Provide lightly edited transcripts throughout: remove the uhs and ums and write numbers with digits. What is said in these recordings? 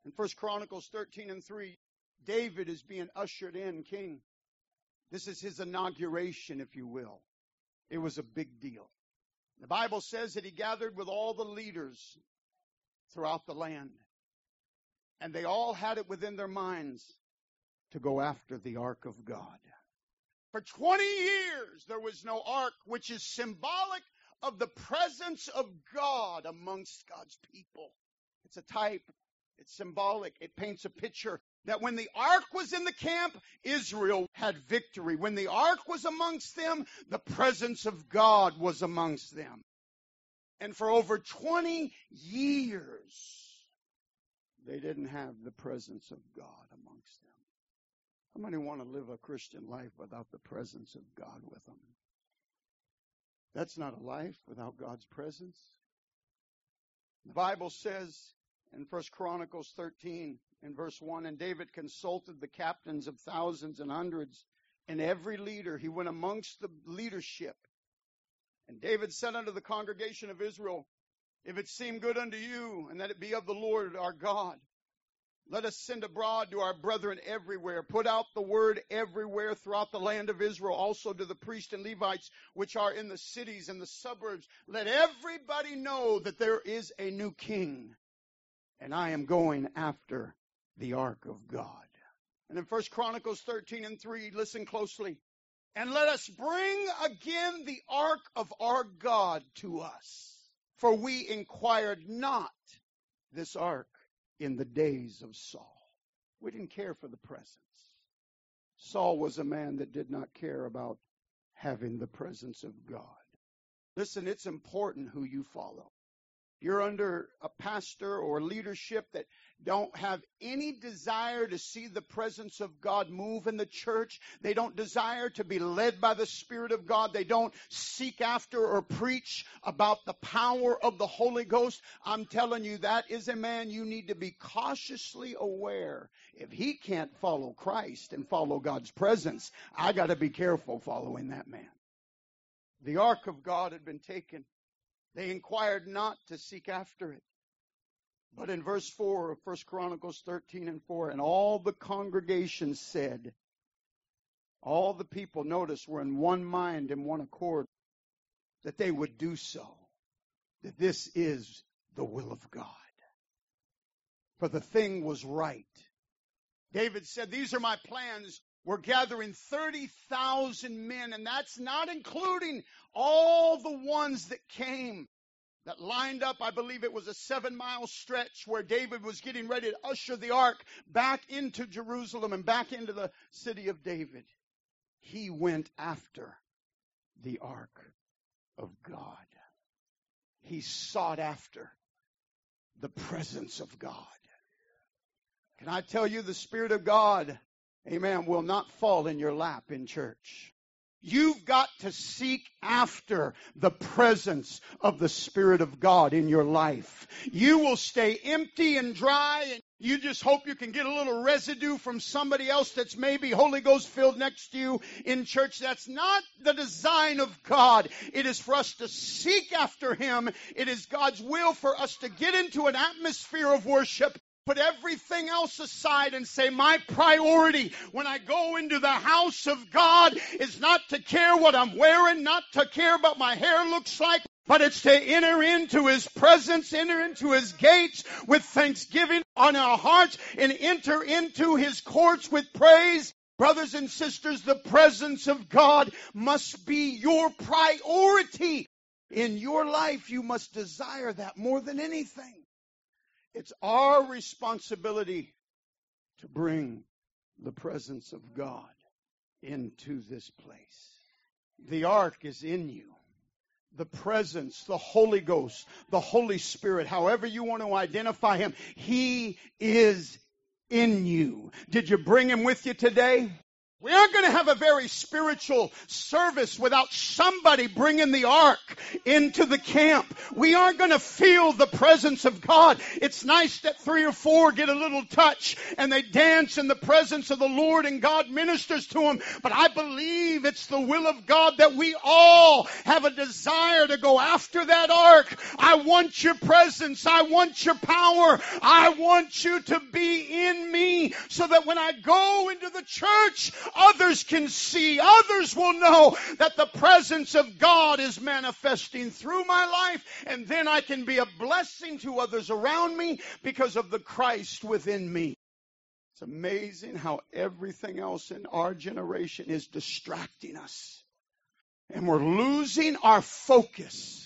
In 1 Chronicles 13:3, David is being ushered in king. This is his inauguration, if you will. It was a big deal. The Bible says that he gathered with all the leaders throughout the land. And they all had it within their minds to go after the ark of God. For 20 years, there was no ark, which is symbolic of the presence of God amongst God's people. It's a type. It's symbolic. It paints a picture that when the ark was in the camp, Israel had victory. When the ark was amongst them, the presence of God was amongst them. And for over 20 years, they didn't have the presence of God amongst them. How many want to live a Christian life without the presence of God with them? That's not a life without God's presence. The Bible says in 1 Chronicles 13, in verse 1, and David consulted the captains of thousands and hundreds, and every leader. He went amongst the leadership. And David said unto the congregation of Israel, if it seem good unto you, and that it be of the Lord our God, let us send abroad to our brethren everywhere. Put out the word everywhere throughout the land of Israel, also to the priests and Levites, which are in the cities and the suburbs. Let everybody know that there is a new king, and I am going after the ark of God. And in 1 Chronicles 13:3, listen closely. And let us bring again the ark of our God to us. For we inquired not this ark in the days of Saul. We didn't care for the presence. Saul was a man that did not care about having the presence of God. Listen, it's important who you follow. You're under a pastor or leadership that don't have any desire to see the presence of God move in the church. They don't desire to be led by the Spirit of God. They don't seek after or preach about the power of the Holy Ghost. I'm telling you, that is a man you need to be cautiously aware. If he can't follow Christ and follow God's presence, I got to be careful following that man. The ark of God had been taken. They inquired not to seek after it. But in verse 4 of 1 Chronicles 13:4, and all the congregation said, all the people, notice, were in one mind and one accord, that they would do so, that this is the will of God. For the thing was right. David said, these are my plans. We're gathering 30,000 men, and that's not including all the ones that came, that lined up. I believe it was a 7-mile stretch where David was getting ready to usher the ark back into Jerusalem and back into the city of David. He went after the ark of God. He sought after the presence of God. Can I tell you, the Spirit of God, amen, will not fall in your lap in church. You've got to seek after the presence of the Spirit of God in your life. You will stay empty and dry, and you just hope you can get a little residue from somebody else that's maybe Holy Ghost filled next to you in church. That's not the design of God. It is for us to seek after Him. It is God's will for us to get into an atmosphere of worship. Put everything else aside and say, my priority when I go into the house of God is not to care what I'm wearing, not to care what my hair looks like, but it's to enter into His presence, enter into His gates with thanksgiving on our hearts, and enter into His courts with praise. Brothers and sisters, the presence of God must be your priority in your life. You must desire that more than anything. It's our responsibility to bring the presence of God into this place. The ark is in you. The presence, the Holy Ghost, the Holy Spirit, however you want to identify Him, He is in you. Did you bring Him with you today? We aren't going to have a very spiritual service without somebody bringing the ark into the camp. We aren't going to feel the presence of God. It's nice that 3 or 4 get a little touch and they dance in the presence of the Lord and God ministers to them. But I believe it's the will of God that we all have a desire to go after that ark. I want your presence. I want your power. I want you to be in me so that when I go into the church, others can see, others will know that the presence of God is manifesting through my life, and then I can be a blessing to others around me because of the Christ within me. It's amazing how everything else in our generation is distracting us, and we're losing our focus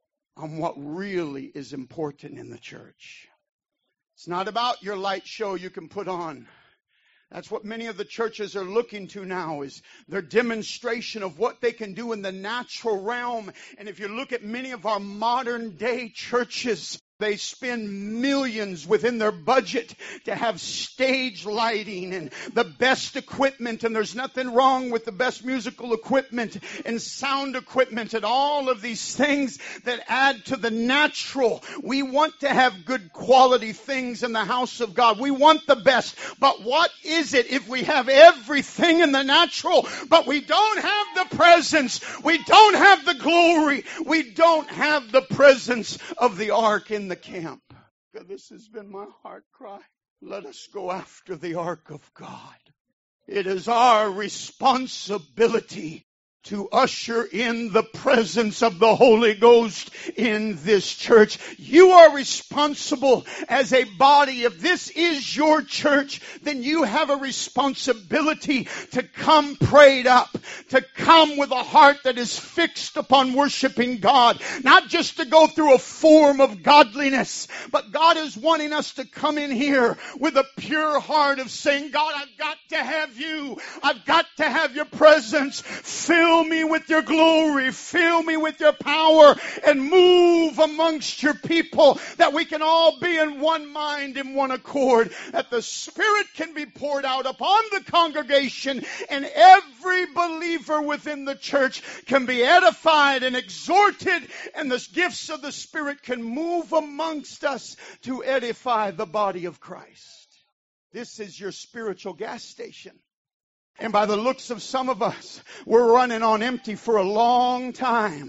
on what really is important in the church. It's not about your light show you can put on. That's what many of the churches are looking to now, is their demonstration of what they can do in the natural realm. And if you look at many of our modern day churches, they spend millions within their budget to have stage lighting and the best equipment. And there's nothing wrong with the best musical equipment and sound equipment and all of these things that add to the natural. We want to have good quality things in the house of God. We want the best. But what is it if we have everything in the natural, but we don't have the presence? We don't have the glory. We don't have the presence of the ark in the camp. This has been my heart cry. Let us go after the ark of God. It is our responsibility to usher in the presence of the Holy Ghost in this church. You are responsible as a body. If this is your church, then you have a responsibility to come prayed up, to come with a heart that is fixed upon worshiping God. Not just to go through a form of godliness, but God is wanting us to come in here with a pure heart of saying, God, I've got to have you. I've got to have your presence. Fill me with your glory. Fill me with your power and move amongst your people, that we can all be in one mind, in one accord, that the Spirit can be poured out upon the congregation and every believer within the church can be edified and exhorted, and the gifts of the Spirit can move amongst us to edify the body of Christ. This is your spiritual gas station. And by the looks of some of us, we're running on empty for a long time.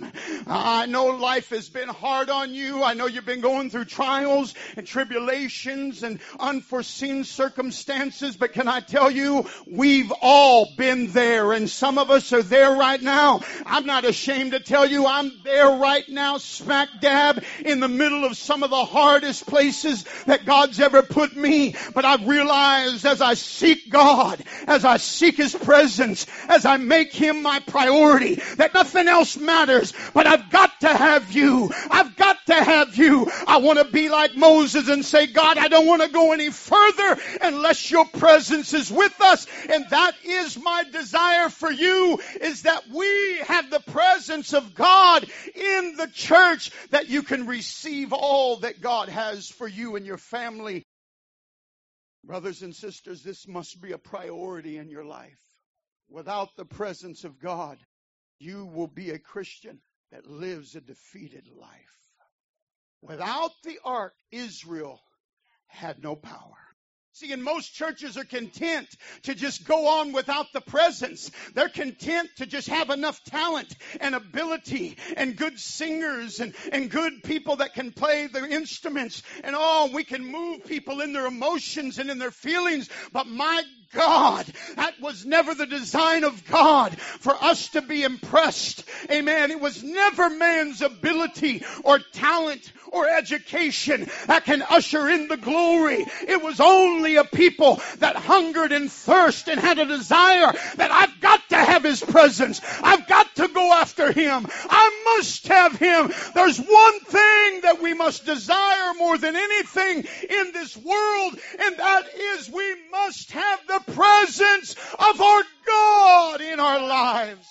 I know life has been hard on you. I know you've been going through trials and tribulations and unforeseen circumstances. But can I tell you, we've all been there. And some of us are there right now. I'm not ashamed to tell you I'm there right now, smack dab in the middle of some of the hardest places that God's ever put me. But I've realized as I seek God, as I seek His presence, as I make Him my priority, that nothing else matters, but I've got to have you. I've got to have you. I want to be like Moses and say, God, I don't want to go any further unless your presence is with us. And that is my desire for you, is that we have the presence of God in the church, that you can receive all that God has for you and your family. Brothers and sisters, this must be a priority in your life. Without the presence of God, you will be a Christian that lives a defeated life. Without the ark, Israel had no power. See, and most churches are content to just go on without the presence. They're content to just have enough talent and ability and good singers and good people that can play the instruments. And we can move people in their emotions and in their feelings. But my God, that was never the design of God, for us to be impressed. Amen. It was never man's ability or talent or education that can usher in the glory. It was only a people that hungered and thirsted and had a desire that I've got to have His presence. I've got to go after Him. I must have Him. There's one thing that we must desire more than anything in this world, and that is we must have the presence of our God in our lives.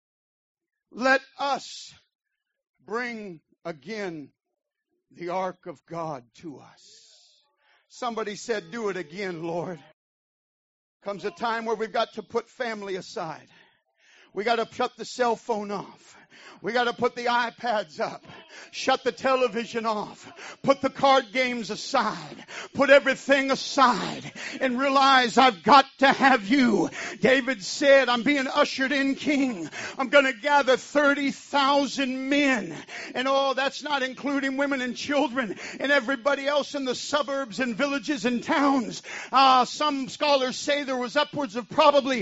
Let us bring again the ark of God to us. Somebody said, do it again, Lord. Comes a time where we've got to put family aside. We got to shut the cell phone off. We got to put the iPads up. Shut the television off. Put the card games aside. Put everything aside and realize I've got to have you. David said, I'm being ushered in king. I'm going to gather 30,000 men. And that's not including women and children and everybody else in the suburbs and villages and towns. Some scholars say there was upwards of probably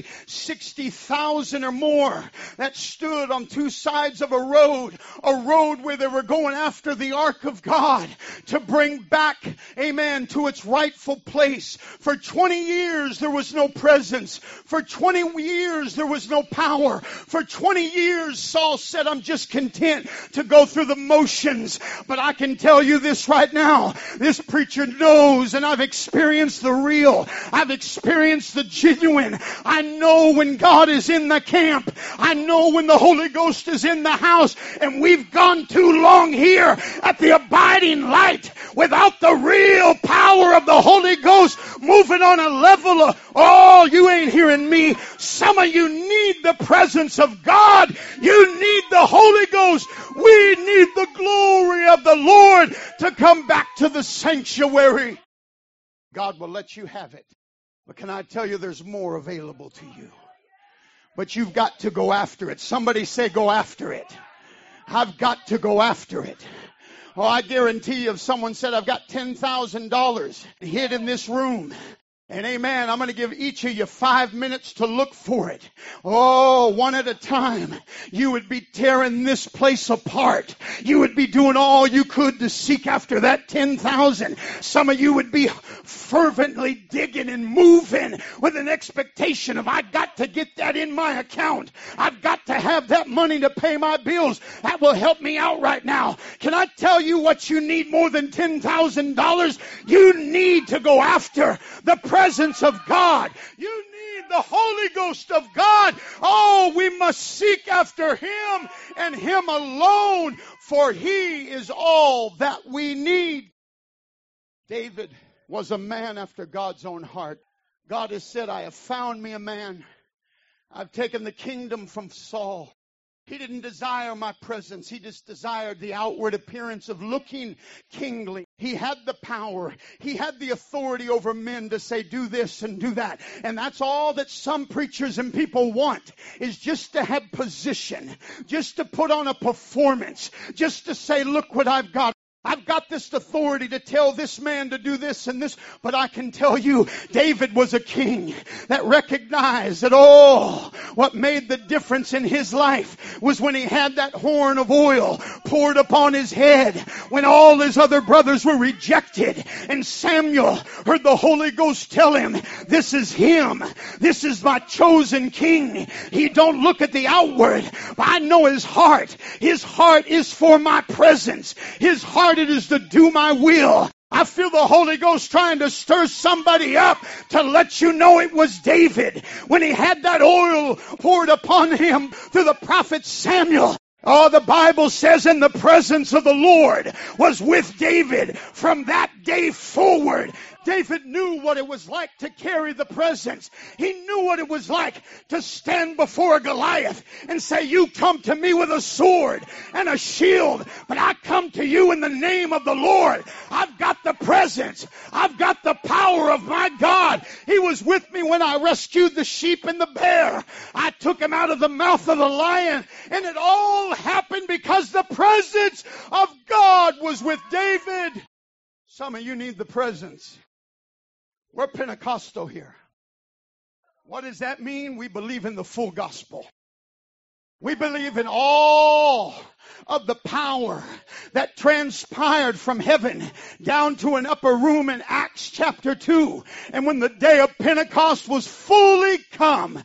60,000 or more that stood on two sides of a road where they were going after the ark of God to bring back, amen, to its rightful place. For 20 years there was no presence. For 20 years there was no power. For 20 years Saul said, I'm just content to go through the motions. But I can tell you this right now, this preacher knows, and I've experienced the real. I've experienced the genuine. I know when God is in the camp. I know when the Holy Ghost is in the house. And we've gone too long here at the abiding light without the real power of the Holy Ghost moving on a level of, you ain't hearing me. Some of you need the presence of God. You need the Holy Ghost. We need the glory of the Lord to come back to the sanctuary. God will let you have it. But can I tell you there's more available to you? But you've got to go after it. Somebody say go after it. I've got to go after it. I guarantee you if someone said I've got $10,000 hid in this room, and amen, I'm going to give each of you 5 minutes to look for it. One at a time. You would be tearing this place apart. You would be doing all you could to seek after that 10,000. Some of you would be fervently digging and moving with an expectation of, I got to get that in my account. I've got to have that money to pay my bills. That will help me out right now. Can I tell you what you need more than $10,000? You need to go after the presence of God. You need the Holy Ghost of God. We must seek after Him and Him alone, for He is all that we need. David was a man after God's own heart. God has said, I have found me a man. I've taken the kingdom from Saul. He didn't desire my presence. He just desired the outward appearance of looking kingly. He had the power. He had the authority over men to say, do this and do that. And that's all that some preachers and people want, is just to have position, just to put on a performance, just to say, look what I've got. I've got this authority to tell this man to do this and this. But I can tell you, David was a king that recognized that what made the difference in his life was when he had that horn of oil poured upon his head, when all his other brothers were rejected. And Samuel heard the Holy Ghost tell him, this is him. This is my chosen king. He don't look at the outward, but I know his heart. His heart is for my presence. His heart it is to do my will. I feel the Holy Ghost trying to stir somebody up to let you know it was David when he had that oil poured upon him through the prophet Samuel. The Bible says, and the presence of the Lord was with David from that day forward. David knew what it was like to carry the presence. He knew what it was like to stand before Goliath and say, you come to me with a sword and a shield, but I come to you in the name of the Lord. I've got the presence. I've got the power of my God. He was with me when I rescued the sheep and the bear. I took him out of the mouth of the lion, and it all happened because the presence of God was with David. Some of you need the presence. We're Pentecostal here. What does that mean? We believe in the full gospel. We believe in all of the power that transpired from heaven down to an upper room in Acts chapter 2. And when the day of Pentecost was fully come,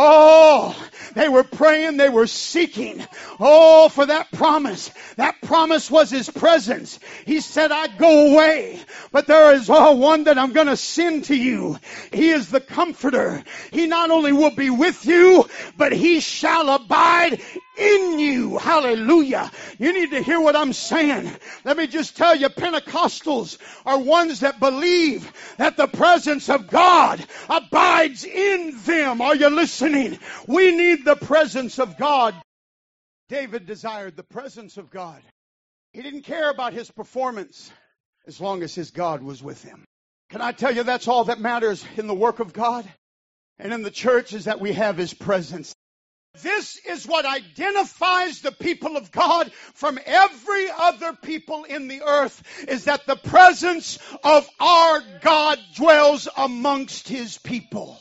they were praying, they were seeking, for that promise. That promise was His presence. He said, I go away, but there is one that I'm going to send to you. He is the Comforter. He not only will be with you, but He shall abide in you. Hallelujah. You need to hear what I'm saying. Let me just tell you, Pentecostals are ones that believe that the presence of God abides in them. Are you listening? We need the presence of God. David desired the presence of God. He didn't care about his performance as long as his God was with him. Can I tell you that's all that matters in the work of God and in the church, is that we have His presence. This is what identifies the people of God from every other people in the earth, is that the presence of our God dwells amongst His people.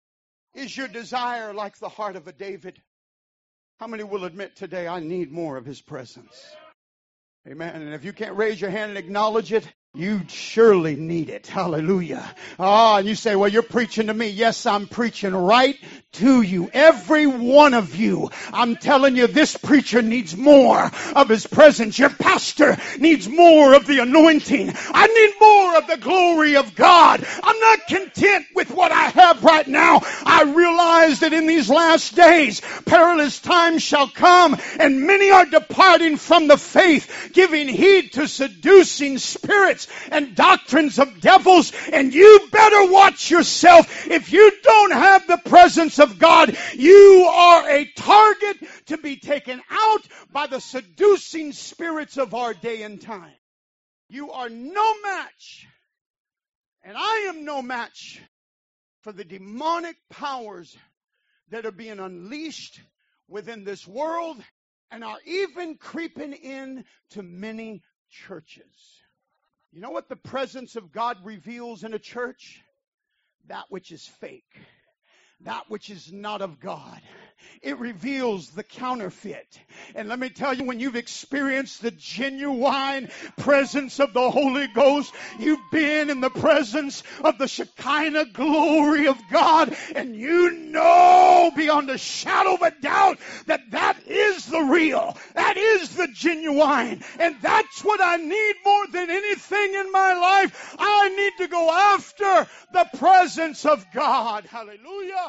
Is your desire like the heart of a David? How many will admit today, I need more of His presence? Amen. And if you can't raise your hand and acknowledge it, you surely need it. Hallelujah. And you say, well, you're preaching to me. Yes, I'm preaching right to you. Every one of you. I'm telling you, this preacher needs more of His presence. Your pastor needs more of the anointing. I need more of the glory of God. I'm not content with what I have right now. I realize that in these last days, perilous times shall come, and many are departing from the faith, giving heed to seducing spirits and doctrines of devils. And you better watch yourself. If you don't have the presence of God, you are a target to be taken out by the seducing spirits of our day and time. You are no match, and I am no match, for the demonic powers that are being unleashed within this world and are even creeping in to many churches. You know what the presence of God reveals in a church? That which is fake. That which is not of God. It reveals the counterfeit. And let me tell you, when you've experienced the genuine presence of the Holy Ghost, you've been in the presence of the Shekinah glory of God, and you know beyond a shadow of a doubt that that is the real, that is the genuine, and that's what I need more than anything in my life. I need to go after the presence of God. Hallelujah.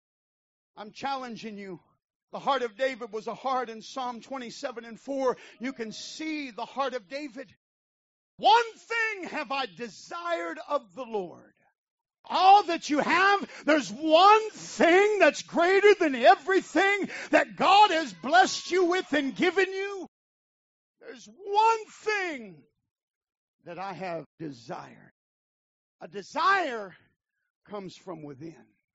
I'm challenging you. The heart of David was a heart in Psalm 27:4. You can see the heart of David. One thing have I desired of the Lord. All that you have, there's one thing that's greater than everything that God has blessed you with and given you. There's one thing that I have desired. A desire comes from within.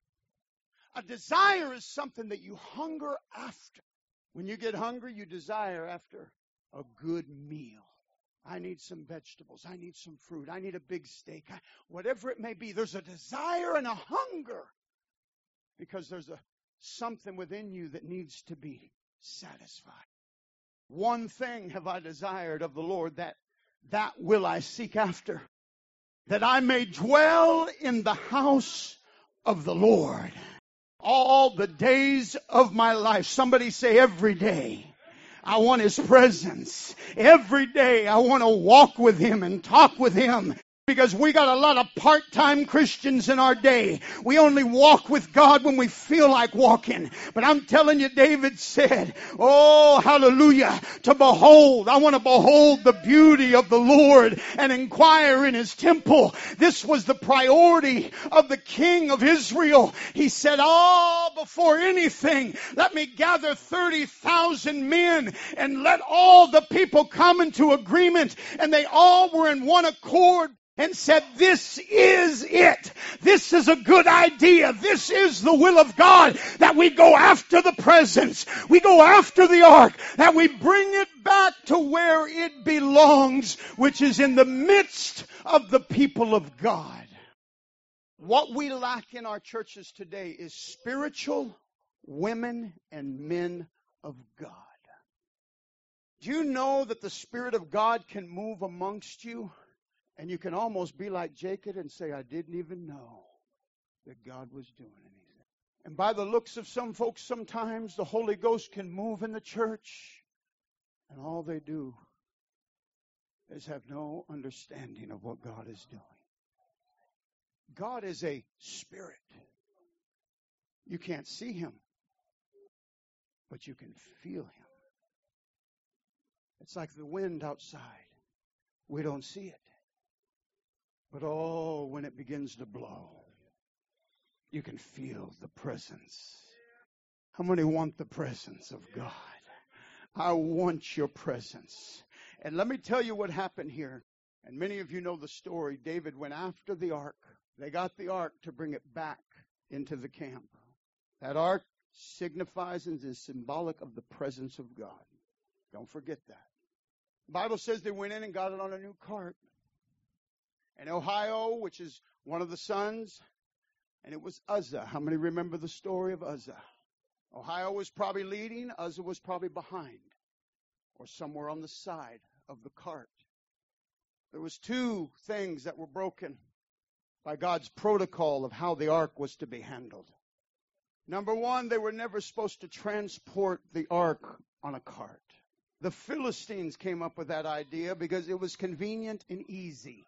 A desire is something that you hunger after. When you get hungry, you desire after a good meal. I need some vegetables. I need some fruit. I need a big steak. Whatever it may be, there's a desire and a hunger because there's something within you that needs to be satisfied. One thing have I desired of the Lord, that will I seek after, that I may dwell in the house of the Lord all the days of my life. Somebody say, every day I want His presence. Every day I want to walk with Him and talk with Him. Because we got a lot of part-time Christians in our day. We only walk with God when we feel like walking. But I'm telling you, David said, oh, hallelujah, to behold. I want to behold the beauty of the Lord and inquire in His temple. This was the priority of the king of Israel. He said, before anything, let me gather 30,000 men and let all the people come into agreement. And they all were in one accord and said, this is it. This is a good idea. This is the will of God, that we go after the presence. We go after the ark, that we bring it back to where it belongs, which is in the midst of the people of God. What we lack in our churches today is spiritual women and men of God. Do you know that the Spirit of God can move amongst you? And you can almost be like Jacob and say, I didn't even know that God was doing anything. And by the looks of some folks, sometimes the Holy Ghost can move in the church, and all they do is have no understanding of what God is doing. God is a spirit. You can't see Him, but you can feel him. It's like the wind outside. We don't see it. But oh, when it begins to blow, you can feel the presence. How many want the presence of God? I want your presence. And let me tell you what happened here. And many of you know the story. David went after the ark. They got the ark to bring it back into the camp. That ark signifies and is symbolic of the presence of God. Don't forget that. The Bible says they went in and got it on a new cart. And Ohio, which is one of the sons, and it was Uzzah. How many remember the story of Uzzah? Ohio was probably leading. Uzzah was probably behind or somewhere on the side of the cart. There was two things that were broken by God's protocol of how the ark was to be handled. Number one, they were never supposed to transport the ark on a cart. The Philistines came up with that idea because it was convenient and easy.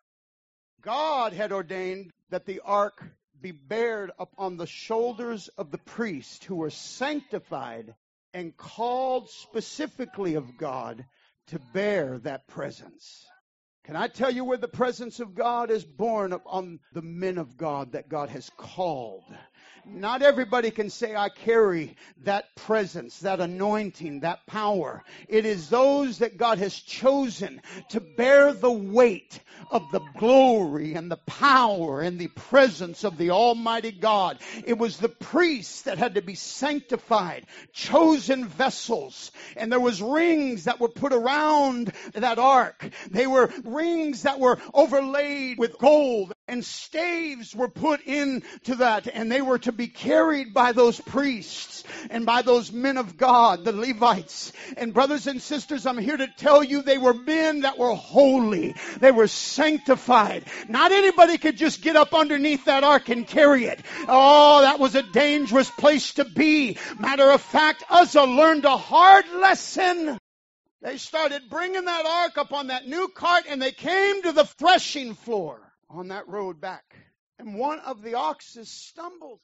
God had ordained that the ark be bared upon the shoulders of the priest who were sanctified and called specifically of God to bear that presence. Can I tell you where the presence of God is born upon the men of God that God has called? Not everybody can say, I carry that presence, that anointing, that power. It is those that God has chosen to bear the weight of the glory and the power and the presence of the Almighty God. It was the priests that had to be sanctified, chosen vessels. And there was rings that were put around that ark. They were rings that were overlaid with gold. And staves were put into that, and they were to be carried by those priests and by those men of God, the Levites. And brothers and sisters, I'm here to tell you they were men that were holy. They were sanctified. Not anybody could just get up underneath that ark and carry it. Oh, that was a dangerous place to be. Matter of fact, Uzzah learned a hard lesson. They started bringing that ark up on that new cart, and they came to the threshing floor on that road back. And one of the oxes stumbled.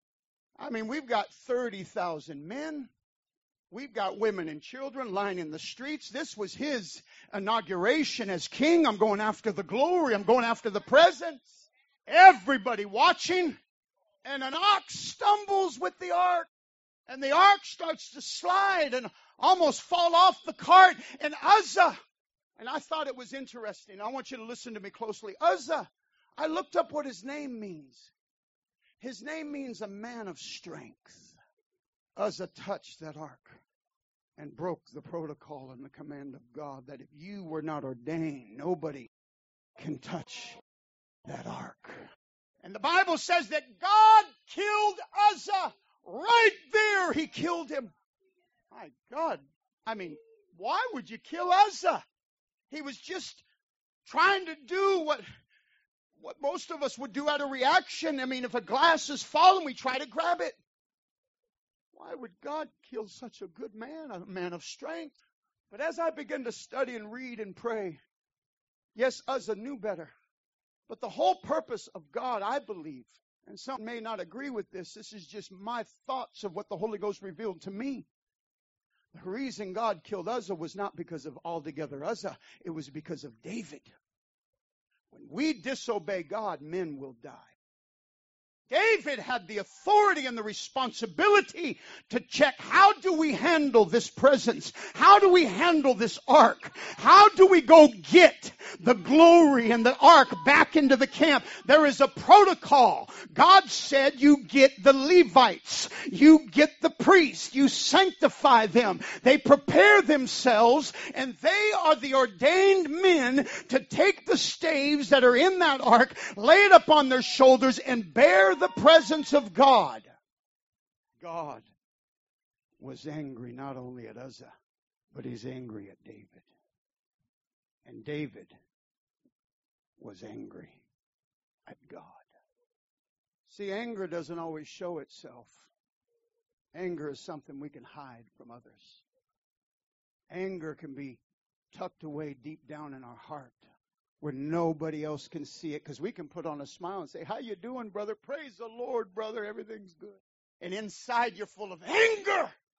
I mean, we've got 30,000 men. We've got women and children lining the streets. This was his inauguration as king. I'm going after the glory. I'm going after the presence. Everybody watching. And an ox stumbles with the ark. And the ark starts to slide and almost fall off the cart. And Uzzah, and I thought it was interesting. I want you to listen to me closely. Uzzah, I looked up what his name means. His name means a man of strength. Uzzah touched that ark and broke the protocol and the command of God that if you were not ordained, nobody can touch that ark. And the Bible says that God killed Uzzah right there. He killed him. My God. I mean, why would you kill Uzzah? He was just trying to do what most of us would do out of reaction. I mean, if a glass is falling, we try to grab it. Why would God kill such a good man, a man of strength? But as I began to study and read and pray, yes, Uzzah knew better. But the whole purpose of God, I believe, and some may not agree with this, this is just my thoughts of what the Holy Ghost revealed to me. The reason God killed Uzzah was not because of altogether Uzzah. It was because of David. When we disobey God, men will die. David had the authority and the responsibility to check, how do we handle this presence? How do we handle this ark? How do we go get the glory and the ark back into the camp? There is a protocol. God said you get the Levites. You get the priests. You sanctify them. They prepare themselves, and they are the ordained men to take the staves that are in that ark, lay it up on their shoulders, and bear the presence of God. God was angry not only at Uzzah, but he's angry at David. And David was angry at God. See, anger doesn't always show itself. Anger is something we can hide from others. Anger can be tucked away deep down in our heart, where nobody else can see it, because we can put on a smile and say, how you doing, brother? Praise the Lord, brother. Everything's good. And inside you're full of anger.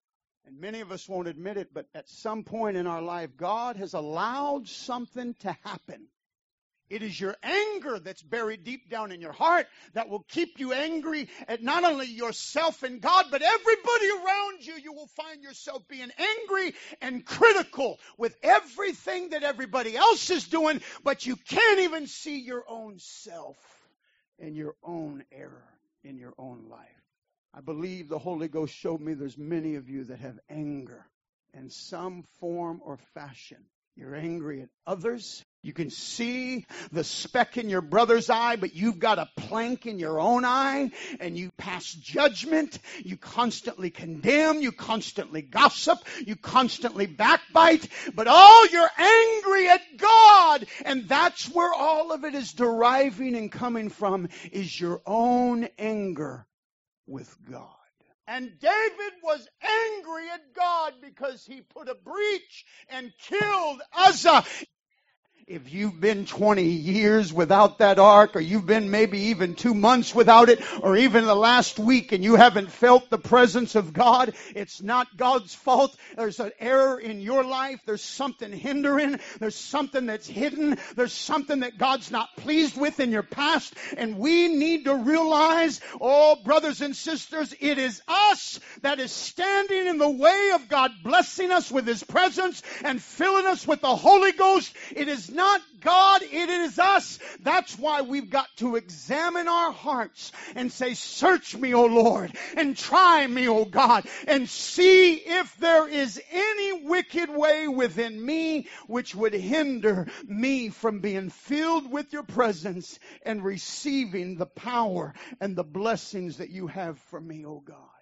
And many of us won't admit it, but at some point in our life, God has allowed something to happen. It is your anger that's buried deep down in your heart that will keep you angry at not only yourself and God, but everybody around you. You will find yourself being angry and critical with everything that everybody else is doing, but you can't even see your own self and your own error in your own life. I believe the Holy Ghost showed me there's many of you that have anger in some form or fashion. You're angry at others. You can see the speck in your brother's eye, but you've got a plank in your own eye, and you pass judgment. You constantly condemn. You constantly gossip. You constantly backbite. But all you're angry at God, and that's where all of it is deriving and coming from, is your own anger with God. And David was angry at God because he put a breach and killed Uzzah. If you've been 20 years without that ark, or you've been maybe even 2 months without it, or even the last week, and you haven't felt the presence of God, it's not God's fault. There's an error in your life. There's something hindering. There's something that's hidden. There's something that God's not pleased with in your past. And we need to realize, oh, brothers and sisters, it is us that is standing in the way of God blessing us with His presence and filling us with the Holy Ghost. It is not God, it is us. That's why we've got to examine our hearts and say, search me, O Lord, and try me, O God, and see if there is any wicked way within me which would hinder me from being filled with your presence and receiving the power and the blessings that you have for me, O God.